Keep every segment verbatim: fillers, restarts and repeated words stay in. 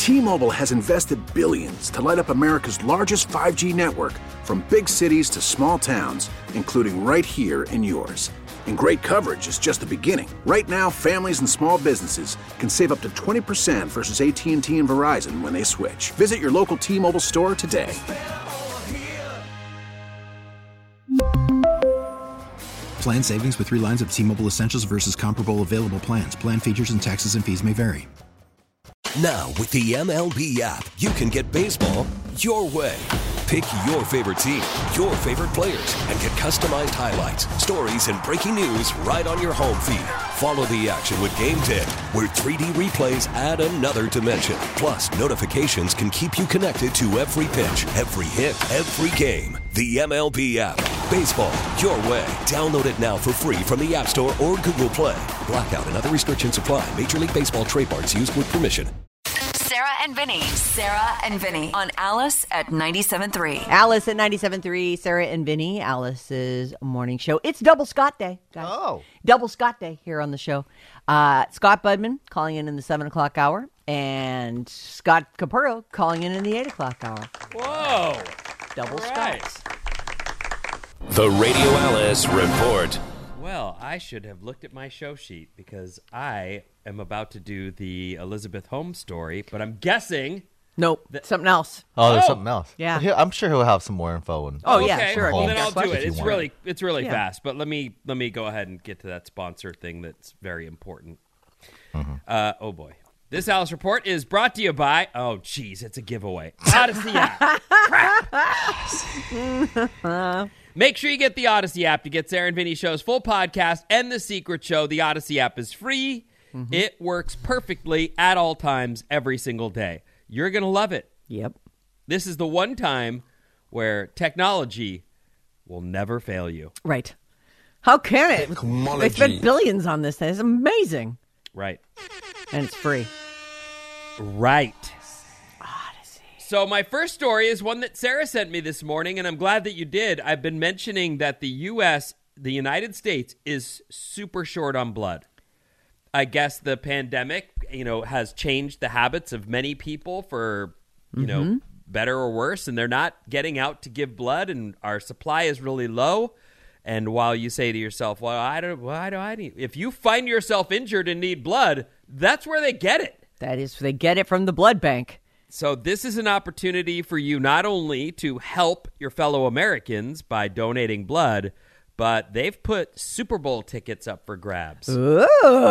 T-Mobile has invested billions to light up America's largest five G network, from big cities to small towns, including right here in yours. And great coverage is just the beginning. Right now, families and small businesses can save up to twenty percent versus A T and T and Verizon when they switch. Visit your local T-Mobile store today. Plan savings with three lines of T-Mobile Essentials versus comparable available plans. Plan features and taxes and fees may vary. Now, with the M L B app, you can get baseball your way. Pick your favorite team, your favorite players, and get customized highlights, stories, and breaking news right on your home feed. Follow the action with Game Day, where three D replays add another dimension. Plus, notifications can keep you connected to every pitch, every hit, every game. The M L B app. Baseball your way. Download it now for free from the App Store or Google Play. Blackout and other restrictions apply. Major League Baseball trademarks used with permission. Sarah and Vinny. Sarah and Vinny on Alice at ninety-seven point three. Alice at ninety-seven point three. Sarah and Vinny, Alice's morning show. It's Double Scott Day, guys. Oh. Double Scott Day here on the show. Uh, Scott Budman calling in in the seven o'clock hour, and Scott Capurro calling in in the eight o'clock hour. Whoa. Double All right. Scotts. The Radio Alice Report. Well, I should have looked at my show sheet because I am about to do the Elizabeth Holmes story, but I'm guessing... Nope, that- something else. Oh, there's Oh. something else. Yeah. Here- I'm sure he'll have some more info. And Oh, yeah, okay. sure. Well, Holmes then I'll do if it. you It's want. really, it's really Yeah. fast. But let me let me go ahead and get to that sponsor thing that's very important. Mm-hmm. Uh, oh boy, this Alice Report is brought to you by. Oh, geez, it's a giveaway. Odyssey app. Crap. Make sure you get the Odyssey app to get Sarah and Vinny Show's full podcast and The Secret Show. The Odyssey app is free. Mm-hmm. It works perfectly at all times, every single day. You're gonna love it. Yep. This is the one time where technology will never fail you. Right. How can it? They spent billions on this thing. It's amazing. Right. And it's free. Right. Odyssey. So my first story is one that Sarah sent me this morning, and I'm glad that you did. I've been mentioning that the U S, the United States, is super short on blood. I guess the pandemic, you know, has changed the habits of many people for, you mm-hmm. know, better or worse, and they're not getting out to give blood, and our supply is really low. And while you say to yourself, well, I don't, why do I need, if you find yourself injured and need blood, that's where they get it. That is, they get it from the blood bank. So this is an opportunity for you not only to help your fellow Americans by donating blood, but they've put Super Bowl tickets up for grabs. Oh.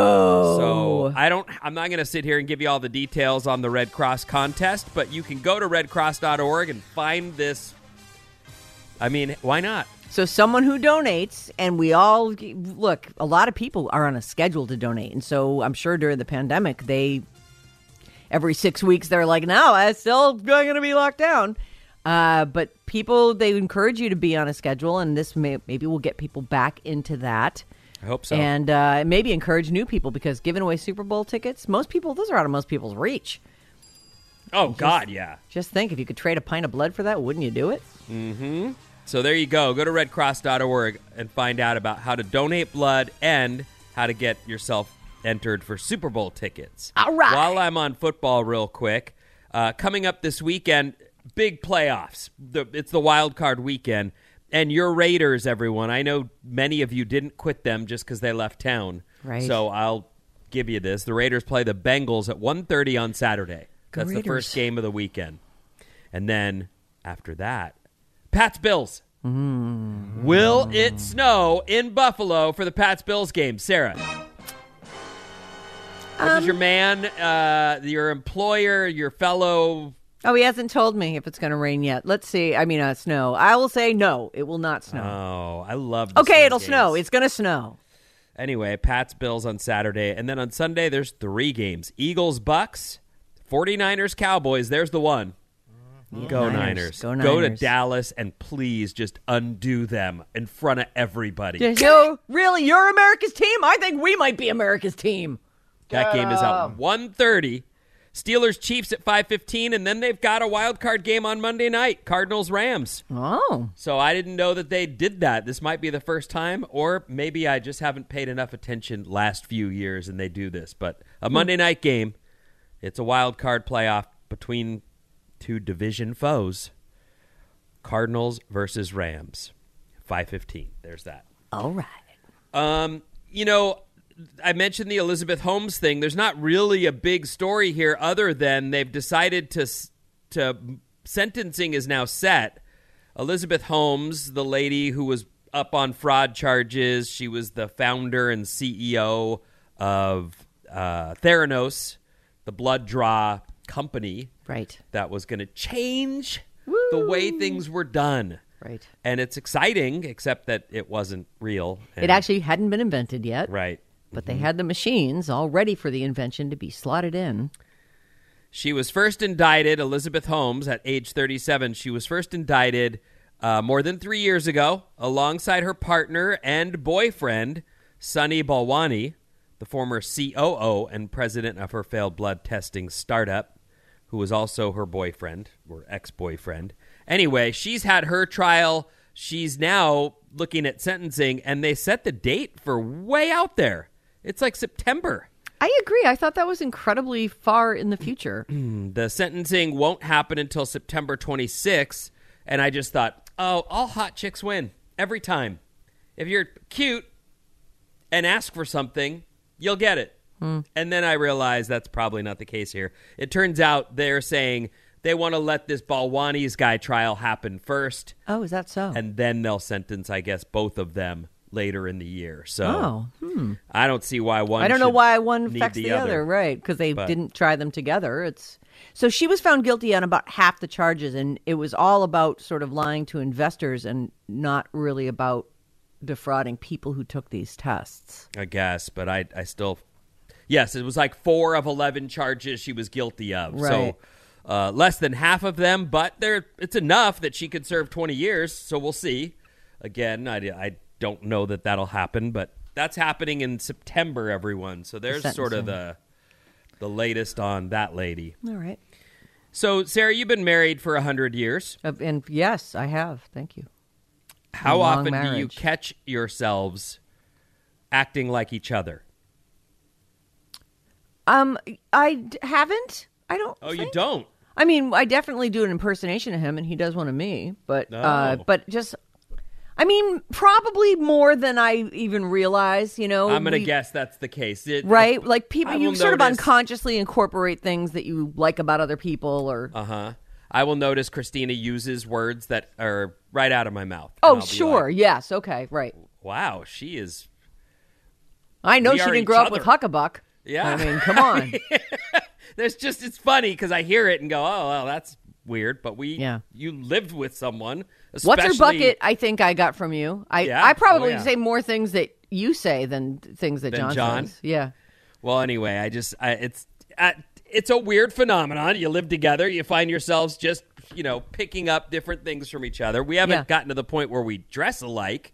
So I don't, I'm not going to sit here and give you all the details on the Red Cross contest, but you can go to red cross dot org and find this. I mean, why not? So someone who donates, and we all, look, a lot of people are on a schedule to donate. And so I'm sure during the pandemic, they, every six weeks, they're like, no, it's still going to be locked down. Uh, but people, they encourage you to be on a schedule, and this may, maybe will get people back into that. I hope so. And uh, maybe encourage new people, because giving away Super Bowl tickets, most people, those are out of most people's reach. Oh, just, God, yeah. Just think, if you could trade a pint of blood for that, wouldn't you do it? Mm-hmm. So there you go. Go to red cross dot org and find out about how to donate blood and how to get yourself entered for Super Bowl tickets. All right. While I'm on football real quick, uh, coming up this weekend, big playoffs. The, it's the wild card weekend. And your Raiders, everyone, I know many of you didn't quit them just because they left town. Right. So I'll give you this. The Raiders play the Bengals at one thirty on Saturday. Go That's Raiders. The first game of the weekend. And then after that, Pats Bills. Mm. Will it snow in Buffalo for the Pats Bills game? Sarah. Um, What does your man, uh, your employer, your fellow... Oh, he hasn't told me if it's going to rain yet. Let's see. I mean, uh, snow. I will say no, it will not snow. Oh, I love the Okay, snow it'll games. snow. It's going to snow. Anyway, Pats Bills on Saturday. And then on Sunday, there's three games. Eagles, Bucks, forty-niners, Cowboys. There's the one. Yeah, Go Niners. Niners. Go Go to Niners. Dallas and please just undo them in front of everybody. Yo, really? You're America's team? I think we might be America's team. That Get game is at em. one thirty. Steelers, Chiefs at five fifteen, and then they've got a wild card game on Monday night, Cardinals, Rams. Oh. So I didn't know that they did that. This might be the first time, or maybe I just haven't paid enough attention last few years and they do this. But a Monday night game, it's a wild card playoff between two division foes. Cardinals versus Rams. five fifteen. There's that. All right. Um, you know, I mentioned the Elizabeth Holmes thing. There's not really a big story here other than they've decided to to sentencing is now set. Elizabeth Holmes, the lady who was up on fraud charges, she was the founder and C E O of uh, Theranos, the blood draw company, Right. that was going to change Woo. the way things were done. Right. And it's exciting, except that it wasn't real. It And- actually hadn't been invented yet. Right. But they had the machines all ready for the invention to be slotted in. She was first indicted, Elizabeth Holmes, at age thirty-seven. She was first indicted uh, more than three years ago alongside her partner and boyfriend, Sunny Balwani, the former C O O and president of her failed blood testing startup, who was also her boyfriend or ex-boyfriend. Anyway, she's had her trial. She's now looking at sentencing, and they set the date for way out there. It's like September. I agree. I thought that was incredibly far in the future. The sentencing won't happen until September twenty-sixth, and I just thought, oh, all hot chicks win every time. If you're cute and ask for something, you'll get it. Hmm. And then I realized that's probably not the case here. It turns out they're saying they want to let this Balwani's guy trial happen first, Oh, is that so? and then they'll sentence, I guess, both of them later in the year. So Oh, hmm. I don't see why one I don't know should why one need affects the, other. right? Because they But- didn't try them together. It's so she was found guilty on about half the charges, and it was all about sort of lying to investors and not really about defrauding people who took these tests. I guess, but I, I still, yes, it was like four of eleven charges she was guilty of. Right. So uh, less than half of them, but there, it's enough that she could serve twenty years. So we'll see. Again, I, I don't know that that'll happen, but that's happening in September, everyone. So there's sort of the the latest on that lady. All right. So, Sarah, you've been married for one hundred years. Uh, And yes, I have. Thank you. How long often do you marriage. catch yourselves acting like each other? Um, I d- haven't. I don't. Oh, you think. don't? I mean, I definitely do an impersonation of him, and he does one of me. But, uh, Oh. but just, I mean, probably more than I even realize. You know, I'm going to We- guess that's the case. It- right? Like people, I you will sort of notice- unconsciously incorporate things that you like about other people, or Uh-huh. I will notice Christina uses words that are right out of my mouth. And oh, I'll be sure, like, yes, okay, right. wow, she is. I know We she are didn't each grow up other. with Huckabuck. Yeah. I mean, come on. There's just, it's funny because I hear it and go, oh, well, that's weird. But we, Yeah. you lived with someone. What's her especially- bucket? I think I got from you. I Yeah? I probably Oh, yeah. say more things that you say than things that Than John, John? says. Yeah. Well, anyway, I just, I, it's, uh, it's a weird phenomenon. You live together, you find yourselves just, you know, picking up different things from each other. We haven't Yeah. gotten to the point where we dress alike.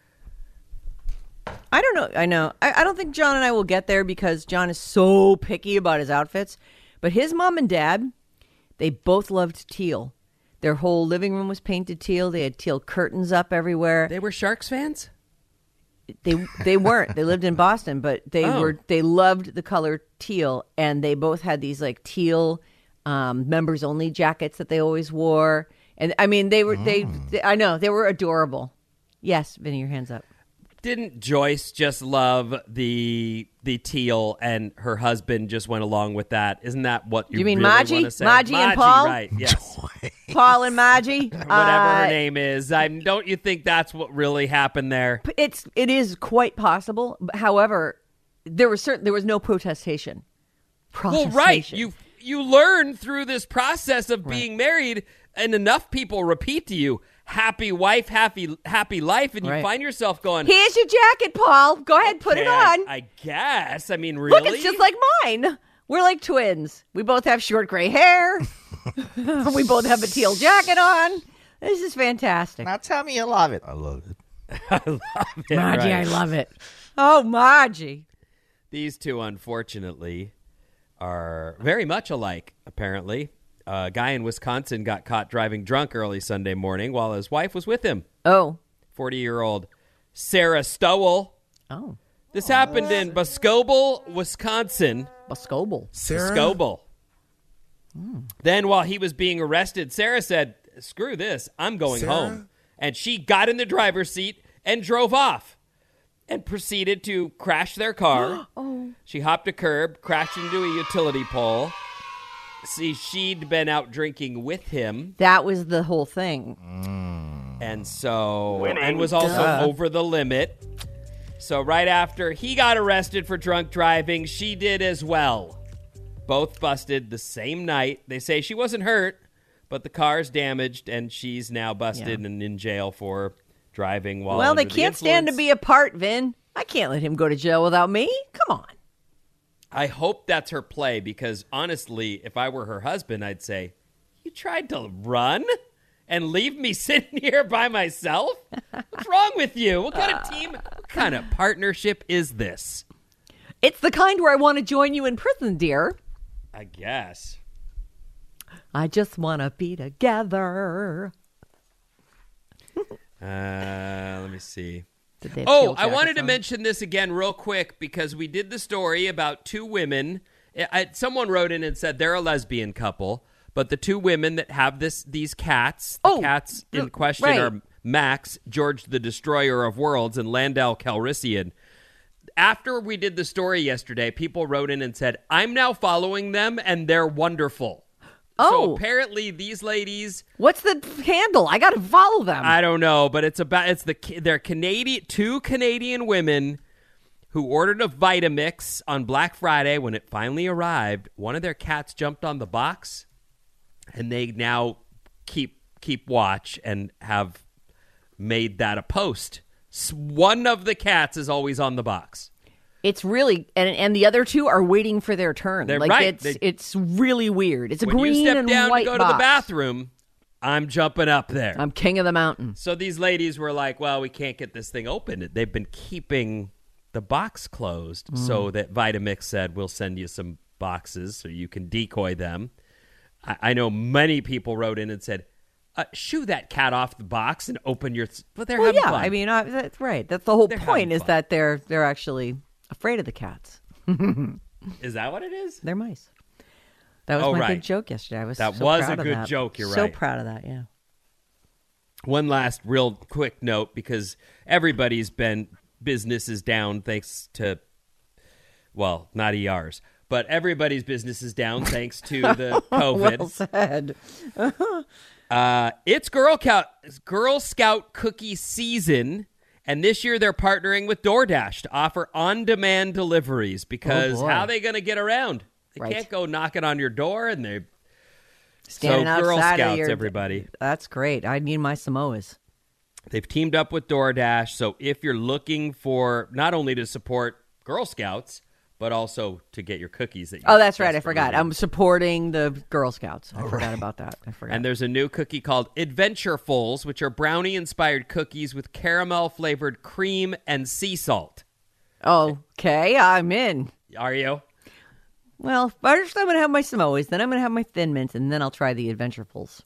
I don't know. I know. I, I don't think John and I will get there because John is so picky about his outfits. But his mom and dad, they both loved teal. Their whole living room was painted teal. They had teal curtains up everywhere. They were Sharks fans? They they weren't. They lived in Boston, but they Oh. were. They loved the color teal, and they both had these like teal um, members only jackets that they always wore. And I mean, they were they, they. I know they were adorable. Yes, Vinny, your hands up. Didn't Joyce just love the the teal, and her husband just went along with that? Isn't that what you, You mean really Margie? want to say? Margie and Paul? right? Yes, Paul and Margie, whatever uh, her name is. I'm, don't you think that's what really happened there? It's it is quite possible. However, there was certain there was no protestation. Well, Protestation. right. You you learn through this process of being married, and enough people repeat to you, "Happy wife, happy happy life," and you Right. find yourself going, Here's your jacket, Paul. Go ahead, put it "Okay, I- on. I guess. I mean, really? Look, it's just like mine. We're like twins. We both have short gray hair. We both have a teal jacket on. This is fantastic. Now tell me you love it. I love it. Yeah, Margie, right. I love it. Oh, Margie. These two, unfortunately, are very much alike, apparently. A guy in Wisconsin got caught driving drunk early Sunday morning while his wife was with him. Oh. forty-year-old Sarah Stowell. Oh. This happened in Boscobel, Wisconsin. Boscobel. Sarah? Boscobel. Mm. Then while he was being arrested, Sarah said, screw this, I'm going Sarah? home. And she got in the driver's seat and drove off and proceeded to crash their car. Oh. She hopped a curb, crashed into a utility pole. See, she'd been out drinking with him. That was the whole thing. And so, Winning. and was also Duh. over the limit. So right after he got arrested for drunk driving, she did as well. Both busted the same night. They say she wasn't hurt, but the car's damaged, and she's now busted Yeah. and in jail for driving while Well, they under the can't stand to influence. be apart, Vin. I can't let him go to jail without me. Come on. I hope that's her play, because honestly, if I were her husband, I'd say, you tried to run and leave me sitting here by myself? What's wrong with you? What kind of team, what kind of partnership is this? It's the kind where I want to join you in prison, dear. I guess. I just want to be together. Uh, let me see. Did they have Oh, Teal I wanted jackets to on? mention this again real quick because we did the story about two women. I, I- someone wrote in and said they're a lesbian couple, but the two women that have this these cats, the Oh, cats in r- question right. are Max, George the Destroyer of Worlds, and Landau Calrissian. After we did the story yesterday, people wrote in and said, I'm now following them, and they're wonderful. So Oh. apparently these ladies... What's the handle? I got to follow them. I don't know, but it's about it's the they're Canadian two Canadian women who ordered a Vitamix on Black Friday. When it finally arrived, one of their cats jumped on the box, and they now keep keep watch and have made that a post. S- One of the cats is always on the box. It's really, and and the other two are waiting for their turn. They're like right. It's They- it's really weird. It's a When green you step and down white to go box. to the bathroom, I'm jumping up there. I'm king of the mountain. So these ladies were like, well, we can't get this thing open. They've been keeping the box closed Mm. so that Vitamix said, we'll send you some boxes so you can decoy them. I, I know many people wrote in and said, uh, shoo that cat off the box and open your... But they're Well, having yeah, fun. I mean, uh, that's right. That's the whole They're point. having Is fun. that they're they're actually afraid of the cats. Is that what it is? They're mice. That was Oh, my right. big joke yesterday. I was That so was proud a of good that. joke, you're So right. proud of that. Yeah. One last real quick note, because everybody's been business is down thanks to, well, not E Rs, but everybody's business is down thanks to the COVID. Well said. Uh, it's Girl Scout, Girl Scout cookie season, and this year they're partnering with DoorDash to offer on-demand deliveries because Oh, boy. how are they going to get around? They Right. can't go knocking on your door, and they Standing so Girl outside Scouts, of your, everybody. That's great. I need my Samoas. They've teamed up with DoorDash, so if you're looking for not only to support Girl Scouts, but also to get your cookies. That you Oh, that's right. I desperately forgot. need. I'm supporting the Girl Scouts. I forgot about that. I forgot. And there's a new cookie called Adventurefuls, which are brownie-inspired cookies with caramel-flavored cream and sea salt. Okay, I'm in. Are you? Well, first I'm going to have my Samoas, then I'm going to have my Thin Mints, and then I'll try the Adventurefuls.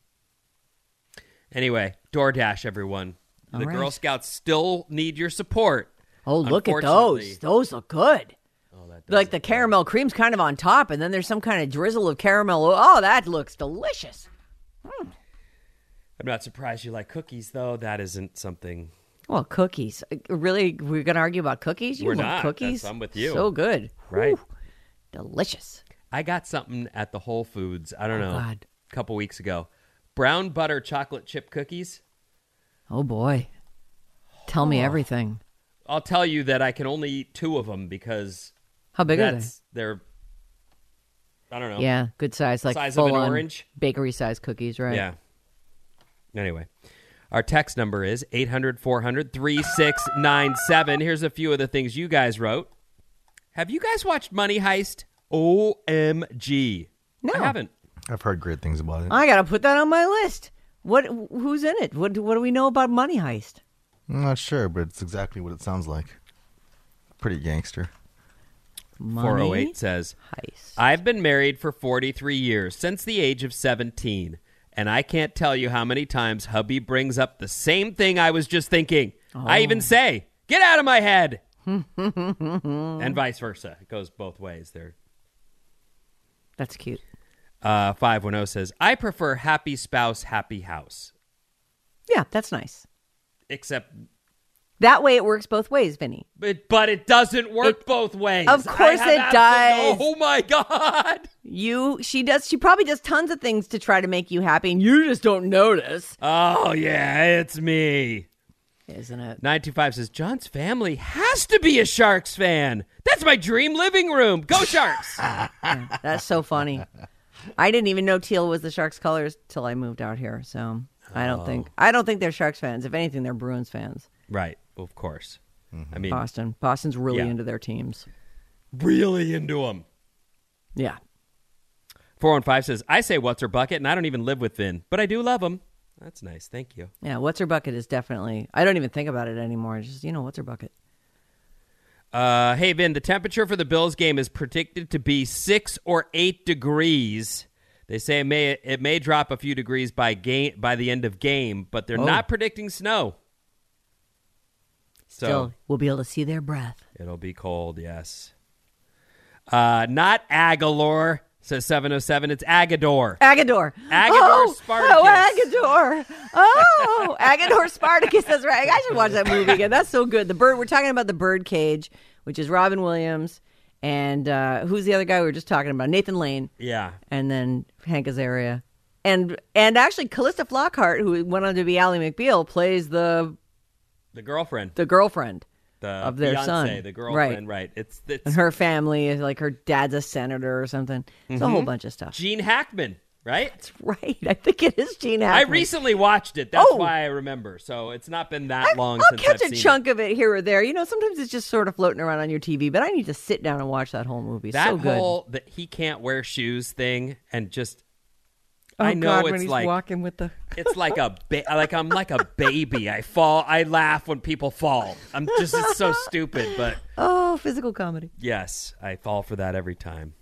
Anyway, DoorDash, everyone. All the right. Girl Scouts still need your support. Oh, look at Unfortunately- those. Those look good. Oh, that does Like look the good. caramel cream's kind of on top, and then there's some kind of drizzle of caramel. Oh, that looks delicious. I'm not surprised you like cookies, though. That isn't something... Well, cookies. Uh, Really? We're going to argue about cookies? You We're love not. cookies? That's- I'm with you. So good. Right. Whew. Delicious. I got something at the Whole Foods, I don't Oh, know, God. a couple weeks ago. Brown butter chocolate chip cookies. Oh, boy. Tell me everything. I'll tell you that I can only eat two of them because How big are they? that's they're I don't know. Yeah, good size. Like Size of an full-on orange? bakery size cookies, right? Yeah. Anyway, our text number is eight hundred, four hundred, three six nine seven. Here's a few of the things you guys wrote. Have you guys watched Money Heist? O M G. No. I haven't. I've heard great things about it. I got to put that on my list. What? Who's in it? What, what do we know about Money Heist? I'm not sure, but it's exactly what it sounds like. Pretty gangster. Money four oh eight says, Heist. I've been married for forty-three years, since the age of seventeen, and I can't tell you how many times hubby brings up the same thing I was just thinking. I even say, get out of my head! And vice versa. It goes both ways there. That's cute. Uh, five one zero says, I prefer happy spouse, happy house. Yeah, that's nice. Except... That way it works both ways, Vinny. But, but it doesn't work it, both ways. Of course I have it does. Oh, my God. You, she does, she probably does tons of things to try to make you happy, and you just don't notice. Oh, yeah, it's me. Isn't it? nine two five says, John's family has to be a Sharks fan. That's my dream living room. Go Sharks. Yeah, that's so funny. I didn't even know teal was the Sharks colors till I moved out here, so I don't oh. think, I don't think they're Sharks fans. If anything, they're Bruins fans. Right. Of course. Mm-hmm. I mean, Boston. Boston's really yeah. into their teams. Really into them. Yeah. four one five says, I say what's her bucket, and I don't even live with Vin, but I do love him. That's nice. Thank you. Yeah, what's her bucket is definitely, I don't even think about it anymore. It's just, you know, what's her bucket? Uh, hey, Vin, the temperature for the Bills game is predicted to be six or eight degrees. They say it may, it may drop a few degrees by game by the end of game, but they're oh. not predicting snow. So Still, we'll be able to see their breath. It'll be cold, yes. Uh, not Aguilar, says seven oh seven. It's Agador. Agador. Agador oh, Spartacus. Oh, Agador. Oh, Agador Spartacus. That's right. I should watch that movie again. That's so good. The bird. We're talking about The Birdcage, which is Robin Williams. And uh, who's the other guy we were just talking about? Nathan Lane. Yeah. And then Hank Azaria. And, and actually, Callista Flockhart, who went on to be Ally McBeal, plays the... The girlfriend. The girlfriend the of their fiance, son. The girlfriend, right. right. It's, it's And her family is like her dad's a senator or something. It's mm-hmm. a whole bunch of stuff. Gene Hackman, right? That's right. I think it is Gene Hackman. I recently watched it. That's oh. why I remember. So it's not been that I, long I'll since catch I've a seen chunk it. of it here or there. You know, sometimes it's just sort of floating around on your T V, but I need to sit down and watch that whole movie. That so good. whole that he can't wear shoes thing and just... Oh, I know God, it's when he's like walking with the it's like a ba- like I'm like a baby. I fall. I laugh when people fall. I'm just it's so stupid, but oh, physical comedy. Yes, I fall for that every time.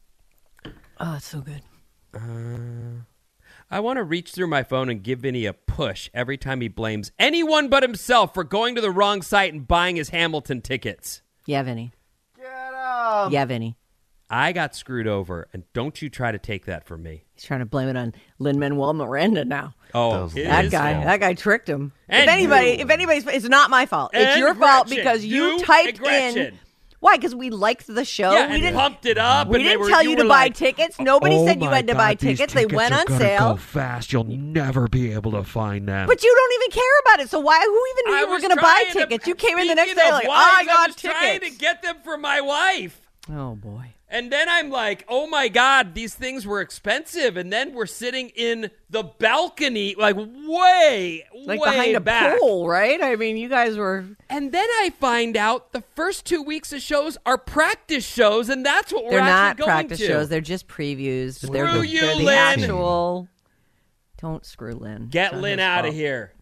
Oh, it's so good. Uh, I want to reach through my phone and give Vinny a push every time he blames anyone but himself for going to the wrong site and buying his Hamilton tickets. Yeah, Vinny. Get him. Yeah, Vinny. I got screwed over, and don't you try to take that from me. He's trying to blame it on Lin-Manuel Miranda now. Oh, that, that guy! Fault. That guy tricked him. And if anybody, you. if anybody's, it's not my fault. And it's your Gretchen. fault because you, you typed Gretchen. in. Why? Because we liked the show. Yeah, we and didn't pumped it up. We and didn't were, tell you you to buy like, tickets. Nobody oh said you had to God, buy tickets. They went on sale. Go fast. You'll never be able to find them. But you don't even care about it. So why? Who even knew I you were was going to buy to, tickets? You came in the next speaking day of like, wives, oh, I got I was tickets. trying to get them for my wife. Oh boy. And then I'm like, oh my God, these things were expensive. And then we're sitting in the balcony, like way, like way behind a back. pole, right? I mean, you guys were. And then I find out the first two weeks of shows are practice shows, and that's what we're They're actually not going practice to. shows. They're just previews. But Screw they're the, you, they're the Lynn. actual. Don't screw Lynn. Get Lynn out of here.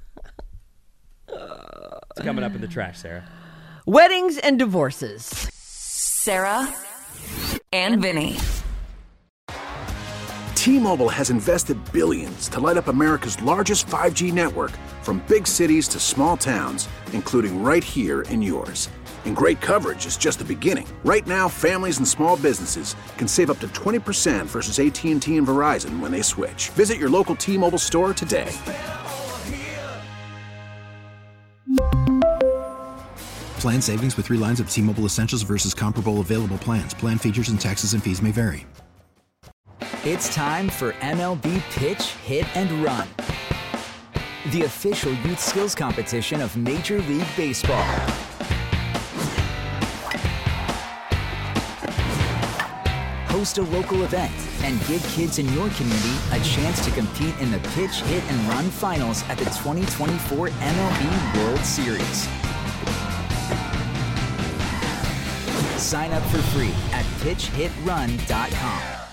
It's coming up in the trash, Sarah. Weddings and divorces. Sarah and Vinny. T-Mobile has invested billions to light up America's largest five G network, from big cities to small towns, including right here in yours. And great coverage is just the beginning. Right now, families and small businesses can save up to twenty percent versus A T and T and Verizon when they switch. Visit your local T-Mobile store today. Plan savings with three lines of T-Mobile Essentials versus comparable available plans. Plan features and taxes and fees may vary. It's time for M L B Pitch, Hit, and Run, the official youth skills competition of Major League Baseball. Host a local event and give kids in your community a chance to compete in the Pitch, Hit, and Run finals at the twenty twenty-four M L B World Series. Sign up for free at pitch hit run dot com.